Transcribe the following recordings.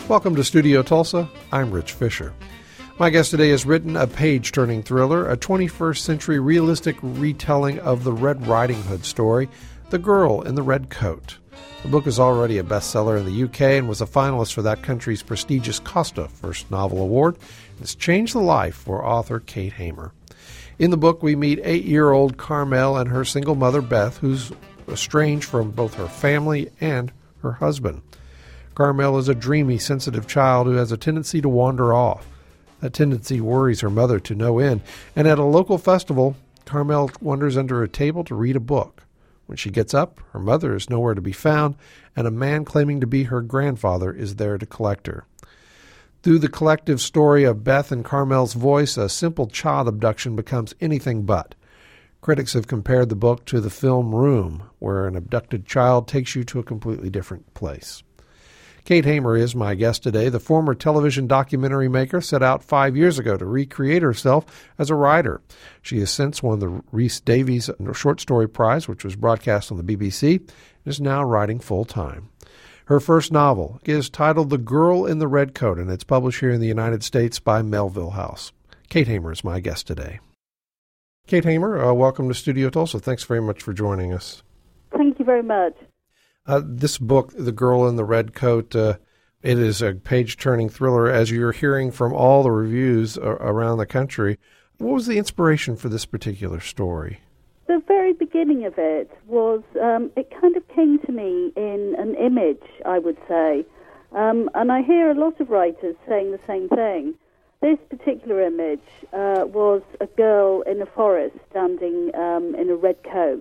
Welcome to Studio Tulsa. I'm Rich Fisher. My guest today has written a page-turning thriller, a 21st century realistic retelling of the Red Riding Hood story, The Girl in the Red Coat. The book is already a bestseller in the UK and was a finalist for that country's prestigious Costa First Novel Award. It's changed the life for author Kate Hamer. In the book, we meet 8-year-old Carmel and her single mother, Beth, who's estranged from both her family and her husband. Carmel is a dreamy, sensitive child who has a tendency to wander off. That tendency worries her mother to no end, and at a local festival, Carmel wanders under a table to read a book. When she gets up, her mother is nowhere to be found, and a man claiming to be her grandfather is there to collect her. Through the collective story of Beth and Carmel's voice, a simple child abduction becomes anything but. Critics have compared the book to the film Room, where an abducted child takes you to a completely different place. Kate Hamer is my guest today. The former television documentary maker set out 5 years ago to recreate herself as a writer. She has since won the Rhys Davies Short Story Prize, which was broadcast on the BBC, and is now writing full-time. Her first novel is titled The Girl in the Red Coat, and it's published here in the United States by Melville House. Kate Hamer is my guest today. Kate Hamer, welcome to Studio Tulsa. Thanks very much for joining us. Thank you very much. This book, The Girl in the Red Coat, it is a page-turning thriller, as you're hearing from all the reviews around the country. What was the inspiration for this particular story? The very beginning of it was, it kind of came to me in an image, I would say. And I hear a lot of writers saying the same thing. This particular image was a girl in a forest standing in a red coat.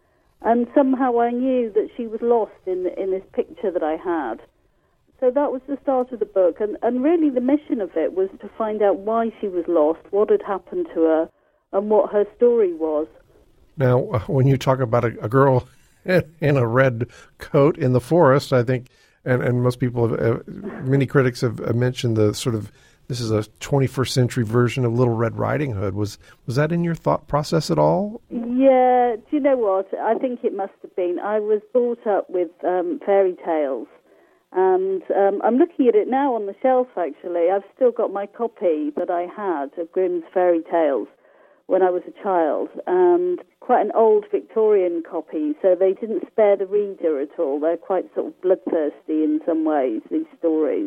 And somehow I knew that she was lost in this picture that I had. So that was the start of the book. And really the mission of it was to find out why she was lost, what had happened to her, and what her story was. Now, when you talk about a girl in a red coat in the forest, I think, and most people, many critics have mentioned the sort of, this is a 21st century version of Little Red Riding Hood. Was that in your thought process at all? Yeah, do you know what? I think it must have been. I was brought up with fairy tales, and I'm looking at it now on the shelf, actually. I've still got my copy that I had of Grimm's fairy tales when I was a child, and quite an old Victorian copy, so they didn't spare the reader at all. They're quite sort of bloodthirsty in some ways, these stories.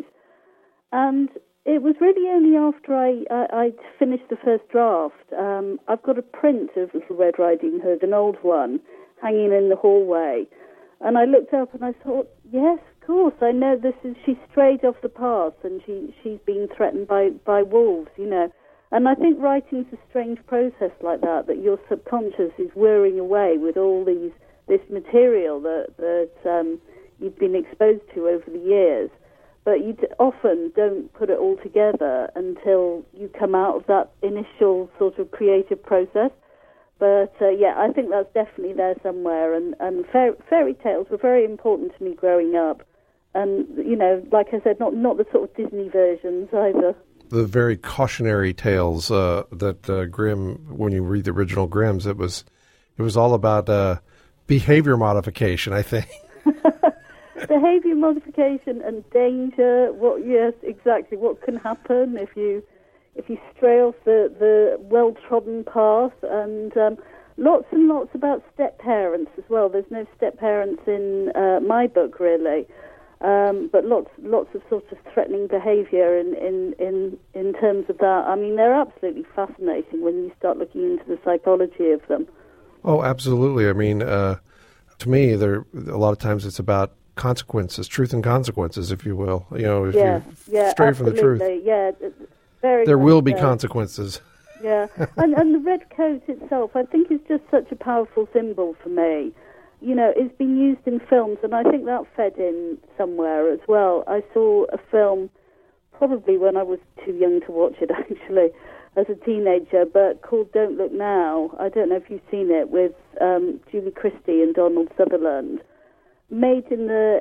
And it was really only after I'd finished the first draft. I've got a print of Little Red Riding Hood, an old one, hanging in the hallway. And I looked up and I thought, yes, of course, I know she's strayed off the path and she's been threatened by wolves, you know. And I think writing's a strange process like that your subconscious is whirring away with all this material that you've been exposed to over the years. But you often don't put it all together until you come out of that initial sort of creative process. But, yeah, I think that's definitely there somewhere. And fairy tales were very important to me growing up. And, you know, like I said, not the sort of Disney versions either. The very cautionary tales that Grimm, when you read the original Grimm's, it was all about behavior modification, I think. Behavior modification and danger. Yes, exactly. What can happen if you stray off the well-trodden path, and lots and lots about step-parents as well. There's no step-parents in my book, really, but lots of sort of threatening behavior in terms of that. I mean, they're absolutely fascinating when you start looking into the psychology of them. Oh, absolutely. I mean, to me, a lot of times it's about consequences, truth and consequences, if you will. You know, if you stray from the truth, there will be consequences. Yeah, and the red coat itself, I think, is just such a powerful symbol for me. You know, it's been used in films, and I think that fed in somewhere as well. I saw a film, probably when I was too young to watch it, actually, as a teenager, but called Don't Look Now. I don't know if you've seen it, with Julie Christie and Donald Sutherland. Made in the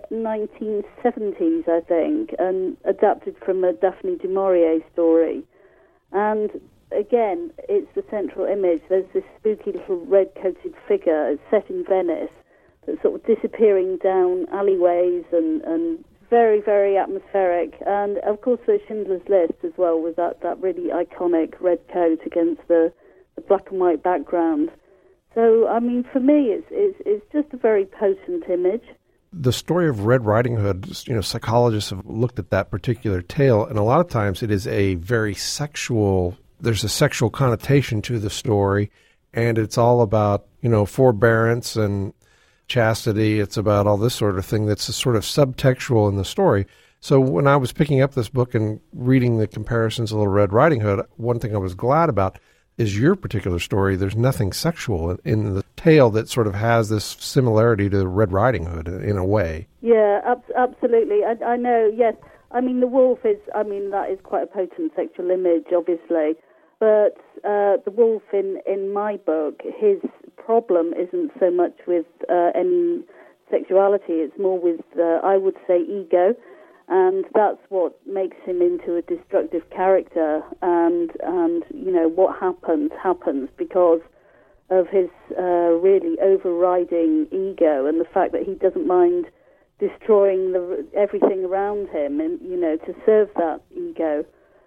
1970s, I think, and adapted from a Daphne du Maurier story. And again, it's the central image. There's this spooky little red-coated figure. It's set in Venice that's sort of disappearing down alleyways and very, very atmospheric. And, of course, the Schindler's List as well, with that really iconic red coat against the black and white background. So, I mean, for me, it's just a very potent image. The story of Red Riding Hood, psychologists have looked at that particular tale, and a lot of times it is a very there's a sexual connotation to the story, and it's all about, forbearance and chastity. It's about all this sort of thing that's sort of subtextual in the story. So when I was picking up this book and reading the comparisons of the Red Riding Hood, one thing I was glad about is your particular story. There's nothing sexual in the tale that sort of has this similarity to Red Riding Hood in a way. Yeah, absolutely. I know, yes. I mean, the wolf that is quite a potent sexual image, obviously. But the wolf in my book, his problem isn't so much with any sexuality. It's more with, I would say, ego. And that's what makes him into a destructive character. And what happens because of his really overriding ego and the fact that he doesn't mind destroying everything around him and, to serve that ego.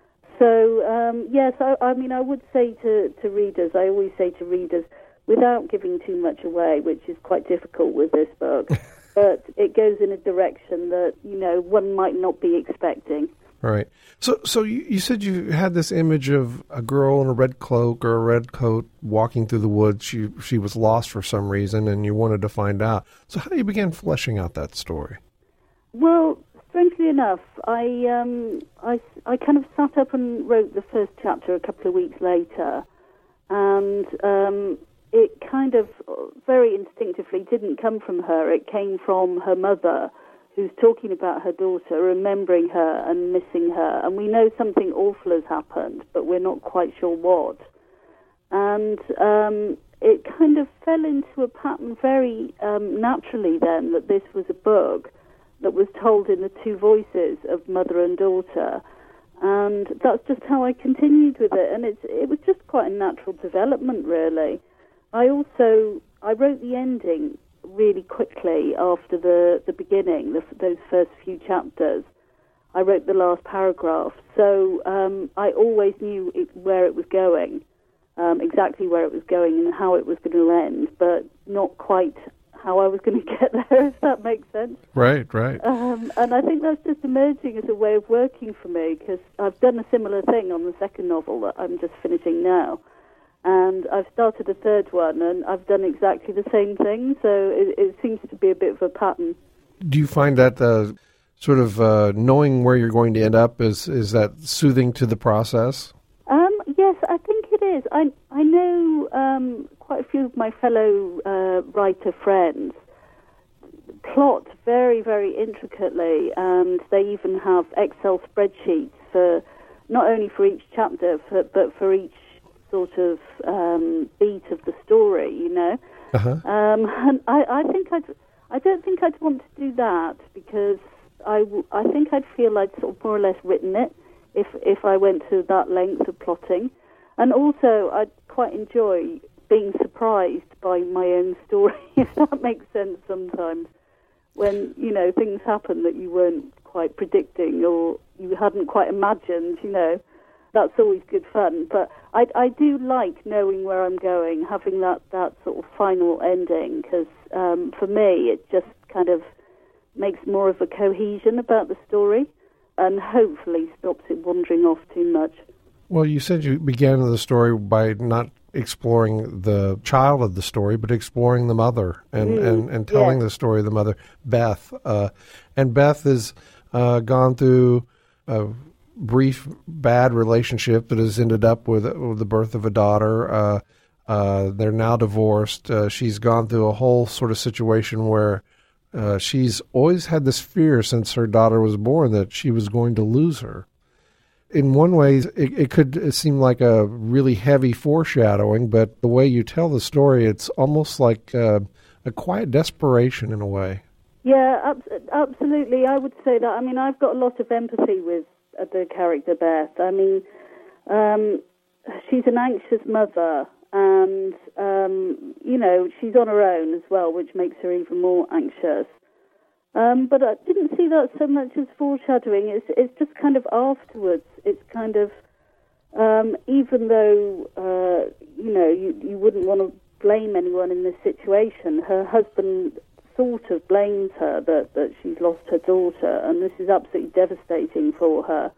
So, yes, I mean, I would say to readers, I always say to readers, without giving too much away, which is quite difficult with this book, but it goes in a direction that, one might not be expecting. Right. So you said you had this image of a girl in a red cloak or a red coat walking through the woods. She was lost for some reason, and you wanted to find out. So how do you begin fleshing out that story? Well, strangely enough, I kind of sat up and wrote the first chapter a couple of weeks later, and it kind of very instinctively didn't come from her. It came from her mother, who's talking about her daughter, remembering her and missing her. And we know something awful has happened, but we're not quite sure what. And it kind of fell into a pattern very naturally then that this was a book that was told in the two voices of mother and daughter. And that's just how I continued with it. And it was just quite a natural development, really. I wrote the ending really quickly after the beginning, those first few chapters. I wrote the last paragraph. So I always knew where it was going, exactly where it was going and how it was going to end, but not quite how I was going to get there, if that makes sense. Right. And I think that's just emerging as a way of working for me, because I've done a similar thing on the second novel that I'm just finishing now. And I've started a third one, and I've done exactly the same thing, so it seems to be a bit of a pattern. Do you find that sort of knowing where you're going to end up, is that soothing to the process? Yes, I think it is. I know quite a few of my fellow writer friends plot very, very intricately, and they even have Excel spreadsheets for not only for each chapter, but for each sort of beat of the story, Uh-huh. And I don't think I'd want to do that, because I think I'd feel I'd sort of more or less written it if I went to that length of plotting. And also, I'd quite enjoy being surprised by my own story, if that makes sense sometimes, when, things happen that you weren't quite predicting or you hadn't quite imagined, That's always good fun. But I do like knowing where I'm going, having that sort of final ending, because for me it just kind of makes more of a cohesion about the story and hopefully stops it wandering off too much. Well, you said you began the story by not exploring the child of the story, but exploring the mother and telling the story of the mother, Beth. And Beth has gone through a brief bad relationship that has ended up with the birth of a daughter. They're now divorced. She's gone through a whole sort of situation where she's always had this fear since her daughter was born that she was going to lose her. In one way, it could seem like a really heavy foreshadowing, but the way you tell the story, it's almost like a quiet desperation in a way. Yeah, absolutely. I would say that. I mean, I've got a lot of empathy with the character Beth. I mean, she's an anxious mother, and, she's on her own as well, which makes her even more anxious. But I didn't see that so much as foreshadowing. It's just kind of afterwards. It's kind of, even though, you wouldn't want to blame anyone in this situation, her husband sort of blames her that she's lost her daughter, and this is absolutely devastating for her.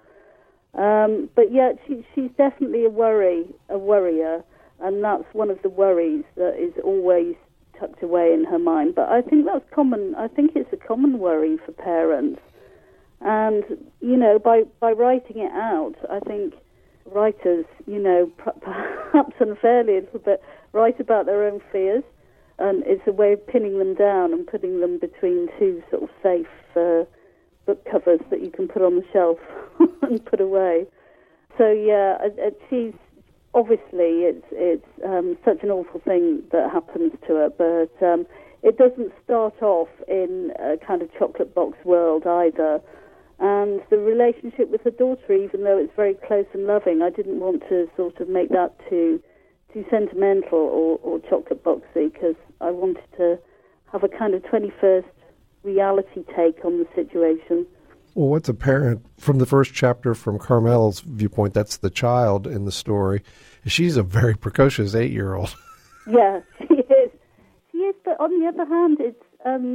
But yet she's definitely a worrier, and that's one of the worries that is always tucked away in her mind. But I think that's common. I think it's a common worry for parents. And, by writing it out, I think writers, perhaps unfairly a little bit, write about their own fears. And it's a way of pinning them down and putting them between two sort of safe book covers that you can put on the shelf and put away. So, she's... Obviously, it's such an awful thing that happens to her, but it doesn't start off in a kind of chocolate box world either. And the relationship with her daughter, even though it's very close and loving, I didn't want to sort of make that too sentimental or chocolate boxy, because I wanted to have a kind of 21st reality take on the situation. Well, what's apparent from the first chapter, from Carmel's viewpoint, that's the child in the story. She's a very precocious 8-year-old. Yeah, she is. She is, but on the other hand, it's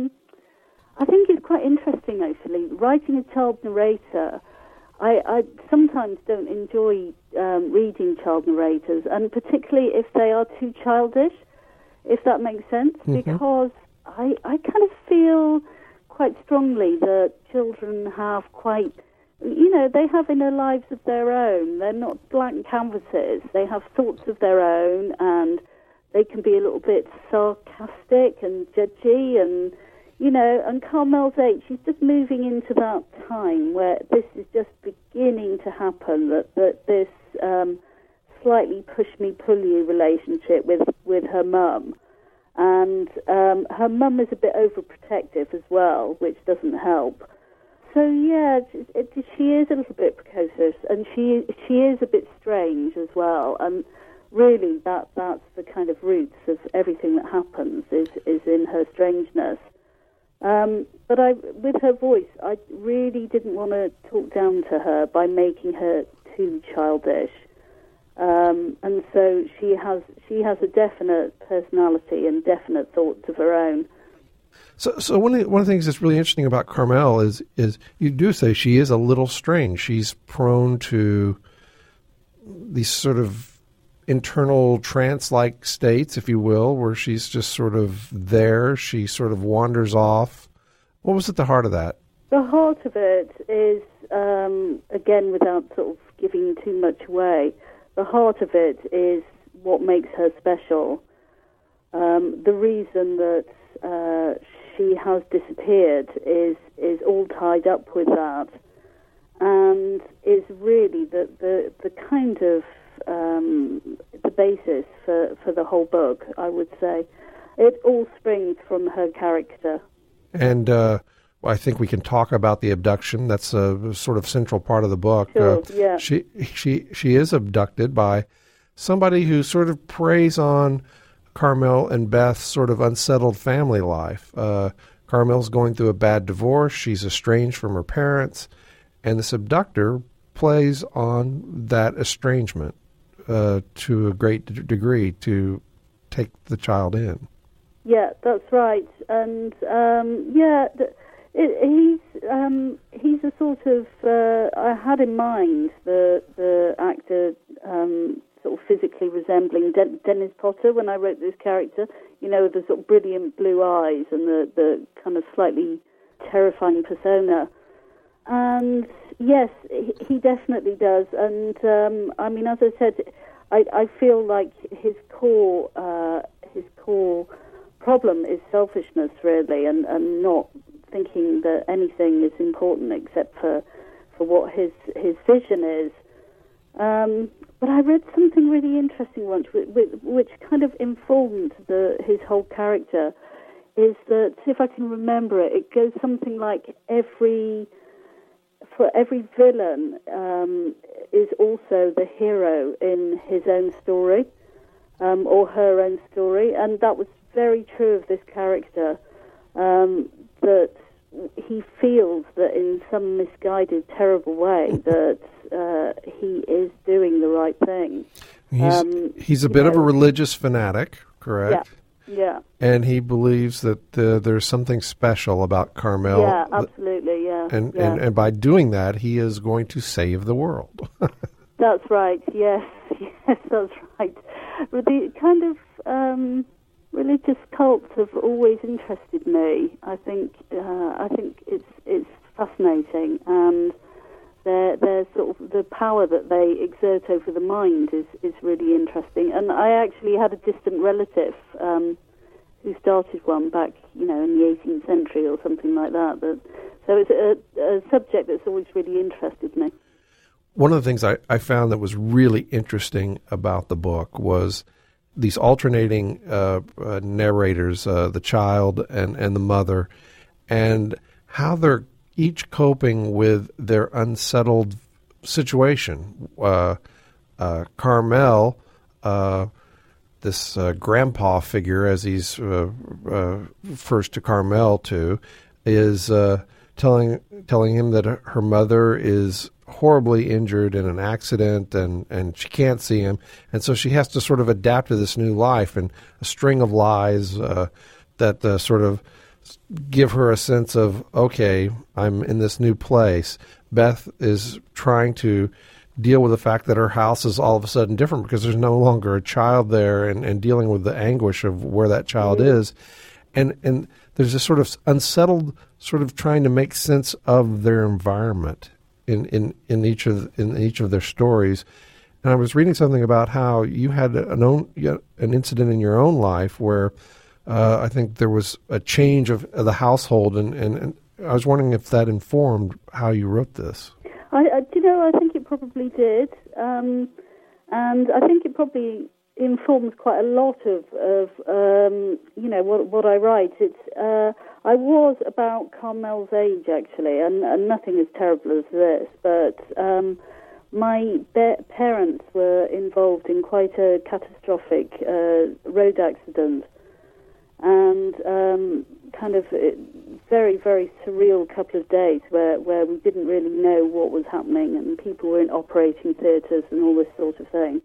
I think it's quite interesting, actually. Writing a child narrator, I sometimes don't enjoy reading child narrators, and particularly if they are too childish, if that makes sense, because I kind of feel quite strongly that children have quite, they have inner lives of their own. They're not blank canvases. They have thoughts of their own, and they can be a little bit sarcastic and judgy, and, and Carmel's 8, she's just moving into that time where this is just beginning to happen, that this slightly push-me-pull-you relationship with her mum. And her mum is a bit overprotective as well, which doesn't help. So, yeah, she is a little bit precocious, and she is a bit strange as well. And really, that's the kind of roots of everything that happens is in her strangeness. But with her voice, I really didn't want to talk down to her by making her too childish. And so she has a definite personality and definite thoughts of her own. So one of the things that's really interesting about Carmel is you do say she is a little strange. She's prone to these sort of internal trance-like states, if you will, where she's just sort of there. She sort of wanders off. What was at the heart of that? The heart of it is, again, without sort of giving too much away, the heart of it is what makes her special. The reason that she has disappeared is all tied up with that, and is really the kind of the basis for the whole book, I would say. It all springs from her character. And I think we can talk about the abduction. That's a sort of central part of the book. Sure, yeah. She is abducted by somebody who sort of preys on Carmel and Beth's sort of unsettled family life. Carmel's going through a bad divorce. She's estranged from her parents. And this abductor plays on that estrangement to a great degree to take the child in. Yeah, that's right. And, he's a sort of, I had in mind the actor sort of physically resembling Dennis Potter when I wrote this character, the sort of brilliant blue eyes and the kind of slightly terrifying persona. And yes, he definitely does. And as I said, I feel like his core problem is selfishness, really, and not thinking that anything is important except for what his vision is. But I read something really interesting once, which kind of informed his whole character, is that, if I can remember it, it goes something like for every villain is also the hero in his own story, or her own story, and that was very true of this character, that he feels that in some misguided, terrible way that he is doing the right thing. He's a bit of a religious fanatic, correct? Yeah. And he believes that there's something special about Carmel. Yeah, absolutely, yeah. And by doing that, he is going to save the world. That's right, yes, that's right. But the kind of religious cults have always interested me. I think it's fascinating, and their sort of the power that they exert over the mind is really interesting. And I actually had a distant relative who started one back, in the 18th century or something like that. So it's a subject that's always really interested me. One of the things I found that was really interesting about the book was these alternating narrators, the child and the mother, and how they're each coping with their unsettled situation. Carmel, this grandpa figure, as he's first to Carmel to, is telling him that her mother is horribly injured in an accident and she can't see him, and so she has to sort of adapt to this new life, and a string of lies that sort of give her a sense of, okay, I'm in this new place. Beth is trying to deal with the fact that her house is all of a sudden different because there's no longer a child there, and dealing with the anguish of where that child is. And there's this sort of unsettled sort of trying to make sense of their environment in each of their stories. And I was reading something about how you had an incident in your own life where I think there was a change of the household, and I was wondering if that informed how you wrote this. I think it probably did, and I think it probably informs quite a lot of what I write. I was about Carmel's age, actually, and nothing as terrible as this, but my parents were involved in quite a catastrophic road accident, and kind of very, very surreal couple of days where we didn't really know what was happening, and people were in operating theatres and all this sort of thing.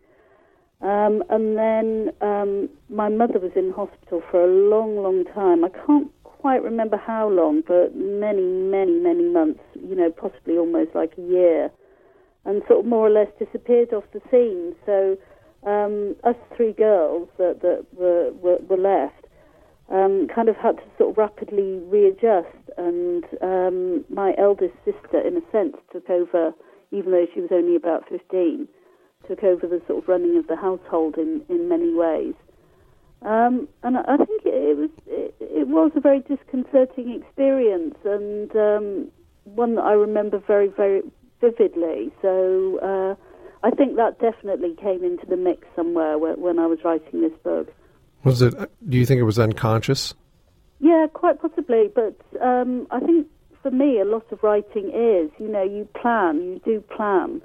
And then my mother was in hospital for a long, long time. I can't quite remember how long, but many, many, many months, possibly almost like a year, and sort of more or less disappeared off the scene. So us three girls that were left kind of had to sort of rapidly readjust, and my eldest sister, in a sense, took over, even though she was only about 15, took over the sort of running of the household in many ways. And I think it was a very disconcerting experience, and one that I remember very, very vividly. So I think that definitely came into the mix somewhere when I was writing this book. Do you think it was unconscious? Yeah, quite possibly, but I think for me a lot of writing is, you do plan,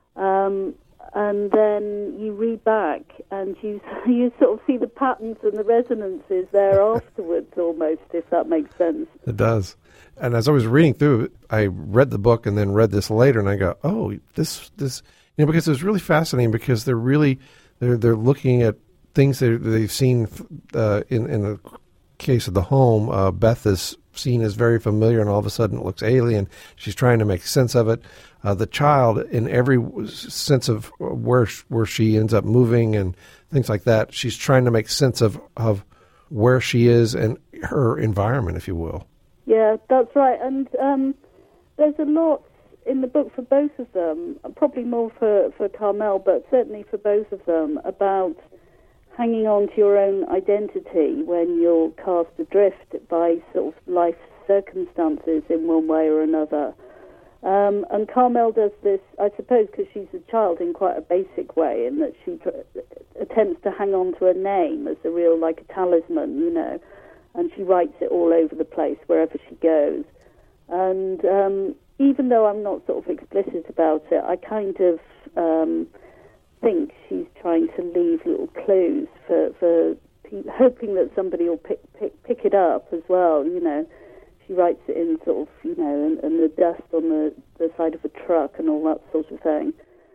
and then you read back and you sort of see the patterns and the resonances there afterwards, almost, if that makes sense. It does. And as I was reading through it, I read the book and then read this later, and I go, oh, this, because it was really fascinating, because they're looking at things that they've seen in the case of the home. Beth is seen as very familiar, and all of a sudden it looks alien. She's trying to make sense of it. The child, in every sense of where she ends up moving and things like that, she's trying to make sense of where she is and her environment, if you will. Yeah, that's right. And there's a lot in the book for both of them, probably more for Carmel, but certainly for both of them, about hanging on to your own identity when you're cast adrift by sort of life's circumstances in one way or another. And Carmel does this, I suppose, because she's a child, in quite a basic way, in that she attempts to hang on to a name as a real, like a talisman, and she writes it all over the place wherever she goes. And even though I'm not sort of explicit about it, I kind of think she's trying to leave little clues for hoping that somebody will pick it up as well. she writes it in sort of, and the dust on the side of a truck and all that sort of thing.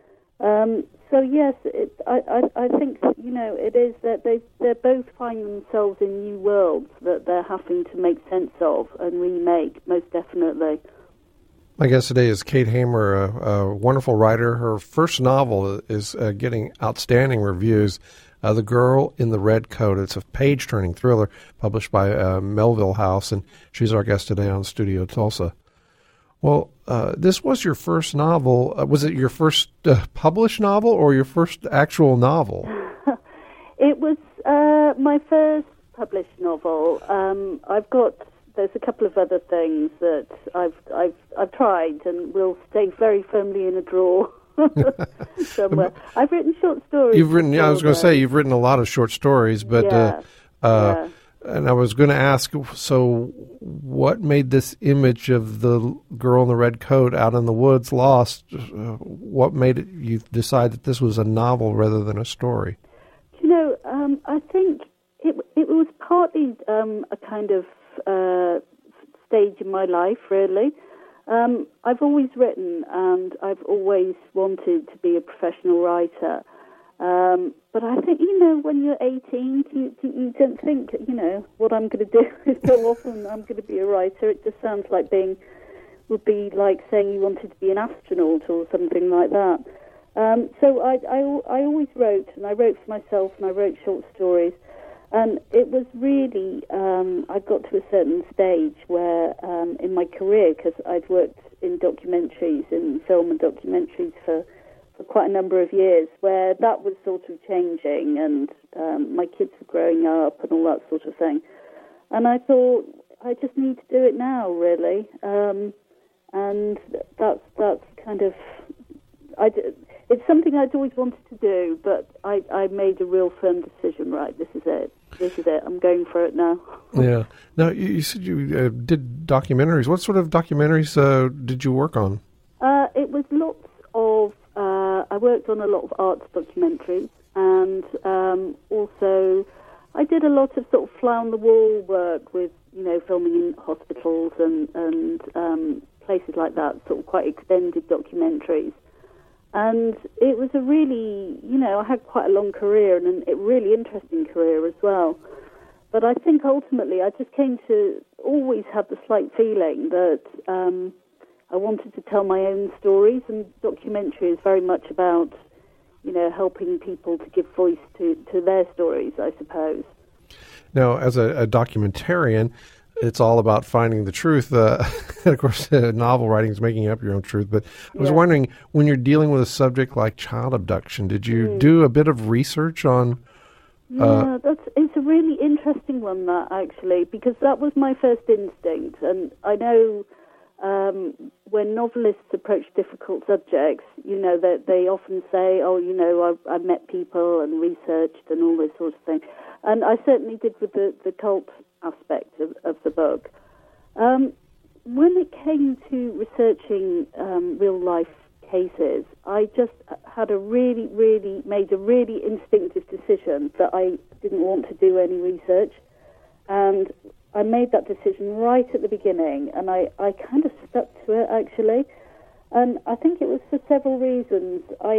So yes, I think it is that they're both finding themselves in new worlds that they're having to make sense of and remake, most definitely. My guest today is Kate Hamer, a wonderful writer. Her first novel is getting outstanding reviews. The Girl in the Red Coat. It's a page-turning thriller published by Melville House, and she's our guest today on Studio Tulsa. Well, this was your first novel. Was it your first published novel or your first actual novel? It was my first published novel. There's a couple of other things that I've tried and will stay very firmly in a drawer somewhere. I've written short stories. I was going to say you've written a lot of short stories, but and I was going to ask, so what made this image of the girl in the red coat out in the woods lost? What made you decide that this was a novel rather than a story? I think it was partly a kind of stage in my life, really. I've always written and I've always wanted to be a professional writer. But I think, when you're 18, you don't think, what I'm going to do is so often I'm going to be a writer. It just sounds like would be like saying you wanted to be an astronaut or something like that. So I always wrote, and I wrote for myself, and I wrote short stories. And it was really, I got to a certain stage where in my career, because I'd worked in documentaries, in film and documentaries for quite a number of years, where that was sort of changing, and my kids were growing up and all that sort of thing. And I thought, I just need to do it now, really. And that's kind of, it's something I'd always wanted to do, but I made a real firm decision, right, this is it, I'm going for it now. Yeah. Now, you said you did documentaries. What sort of documentaries did you work on? It was lots of, I worked on a lot of arts documentaries, and also I did a lot of sort of fly-on-the-wall work with, filming in hospitals and places like that, sort of quite extended documentaries. And it was a really, I had quite a long career and a really interesting career as well. But I think ultimately I just came to always have the slight feeling that I wanted to tell my own stories, and documentary is very much about, helping people to give voice to their stories, I suppose. Now, as a documentarian, it's all about finding the truth. Of course, novel writing is making up your own truth. But I was wondering, when you're dealing with a subject like child abduction, did you do a bit of research on? It's a really interesting one, that actually, because that was my first instinct, and I know when novelists approach difficult subjects, that they often say, I've met people and researched and all this sort of thing, and I certainly did with the cult aspect of the book. When it came to researching real-life cases, I just had made a really instinctive decision that I didn't want to do any research, and I made that decision right at the beginning, and I kind of stuck to it, actually. And I think it was for several reasons.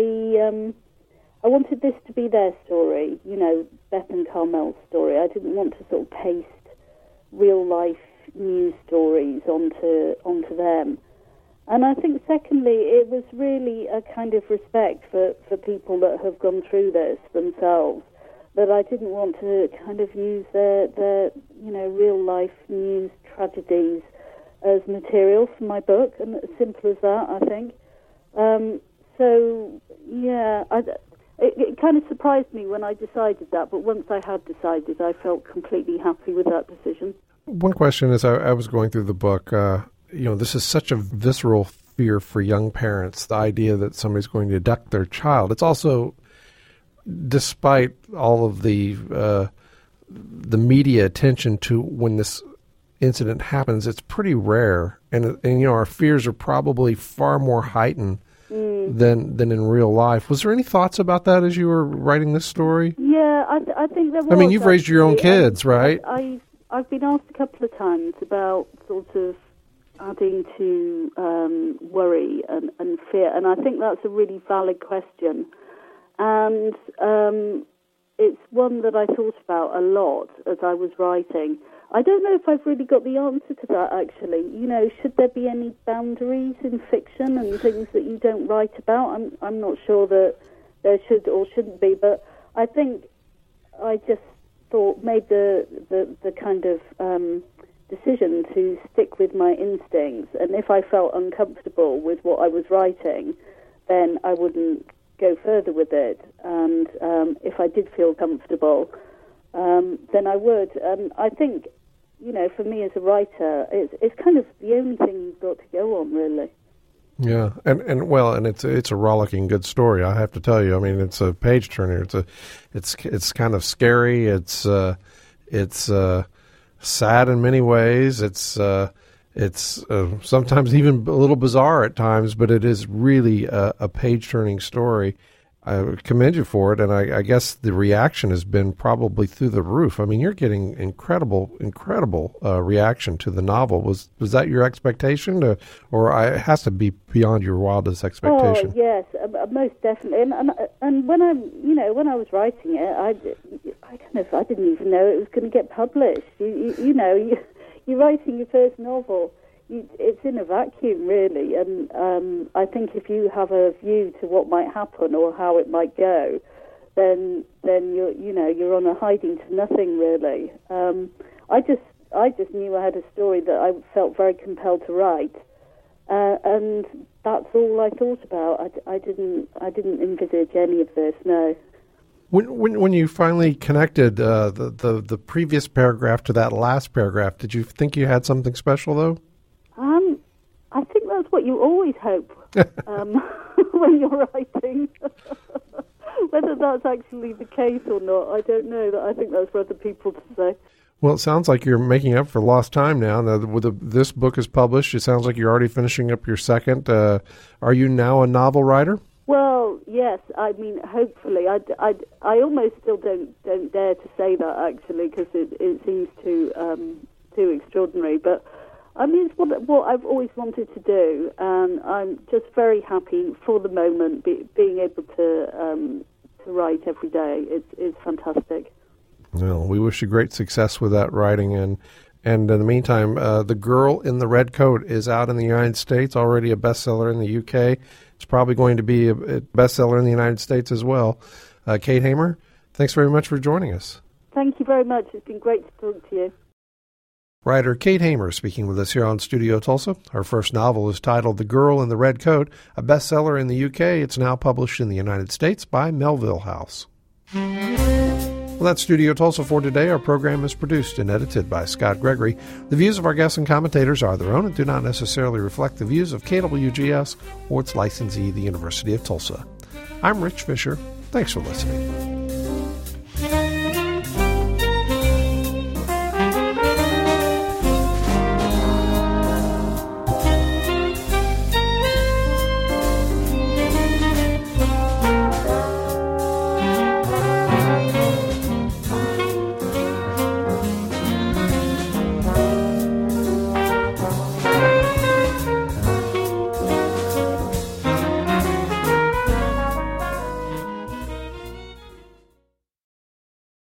I wanted this to be their story, Beth and Carmel's story. I didn't want to sort of paste real-life news stories onto them. And I think, secondly, it was really a kind of respect for people that have gone through this themselves, that I didn't want to kind of use their real-life news tragedies as material for my book, and as simple as that, I think. It kind of surprised me when I decided that, but once I had decided, I felt completely happy with that decision. One question as I was going through the book, this is such a visceral fear for young parents, the idea that somebody's going to abduct their child. It's also, despite all of the media attention to when this incident happens, it's pretty rare, and our fears are probably far more heightened than in real life. Was there any thoughts about that as you were writing this story? Yeah, I think there was. I mean, you've raised your own kids, right? I I've been asked a couple of times about sort of adding to worry and fear, and I think that's a really valid question. And it's one that I thought about a lot as I was writing. I don't know if I've really got the answer to that, actually. You know, should there be any boundaries in fiction and things that you don't write about? I'm not sure that there should or shouldn't be, but I think I just made the kind of decision to stick with my instincts, and if I felt uncomfortable with what I was writing, then I wouldn't go further with it, and if I did feel comfortable, then I would. And I think, you know, for me as a writer, it's kind of the only thing you've got to go on, really. Yeah, and it's a rollicking good story, I have to tell you. I mean, it's a page turner. It's kind of scary. It's sad in many ways. It's sometimes even a little bizarre at times, but it is really a page turning story. I commend you for it, and I guess the reaction has been probably through the roof. I mean, you're getting incredible reaction to the novel. Was that your expectation, or it has to be beyond your wildest expectation? Oh yes, most definitely. And when when I was writing it, I didn't even know it was going to get published. You're writing your first novel. It's in a vacuum, really, and I think if you have a view to what might happen or how it might go, then you're on a hiding to nothing, really. I just knew I had a story that I felt very compelled to write, and that's all I thought about. I didn't envisage any of this. No. When you finally connected the previous paragraph to that last paragraph, did you think you had something special though? I think that's what you always hope when you're writing. Whether that's actually the case or not, I don't know. I think that's for other people to say. Well, it sounds like you're making up for lost time now. This book is published. It sounds like you're already finishing up your second. Are you now a novel writer? Well, yes. I mean, hopefully. I almost still don't dare to say that, actually, because it seems too extraordinary. But I mean, it's what I've always wanted to do, and I'm just very happy for the moment being able to write every day. It's fantastic. Well, we wish you great success with that writing, and in the meantime, The Girl in the Red Coat is out in the United States, already a bestseller in the UK. It's probably going to be a bestseller in the United States as well. Kate Hamer, thanks very much for joining us. Thank you very much. It's been great to talk to you. Writer Kate Hamer speaking with us here on Studio Tulsa. Her first novel is titled The Girl in the Red Coat, a bestseller in the UK. It's now published in the United States by Melville House. Well, that's Studio Tulsa for today. Our program is produced and edited by Scott Gregory. The views of our guests and commentators are their own and do not necessarily reflect the views of KWGS or its licensee, the University of Tulsa. I'm Rich Fisher. Thanks for listening.